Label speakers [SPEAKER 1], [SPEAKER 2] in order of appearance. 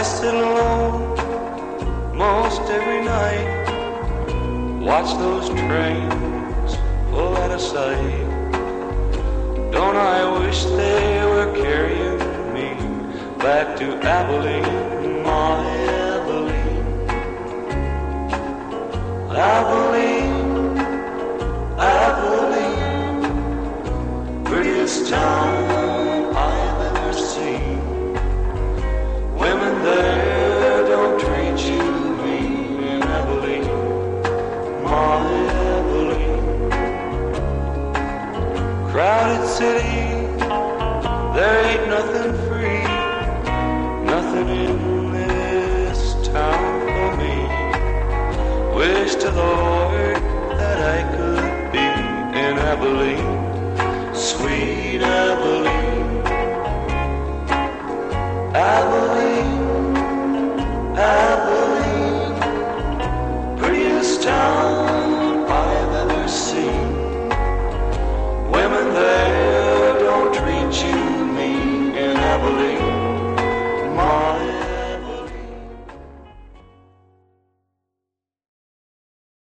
[SPEAKER 1] sit alone most every night, watch those trains pull out of sight. Don't I wish they were carrying me back to Abilene, my Abilene. Abilene, Abilene, prettiest town I've ever seen. Women there don't treat you mean in Abilene, my Abilene. Crowded city, there ain't nothing free, nothing in this town for me. Wish to the Lord that I could be in Abilene.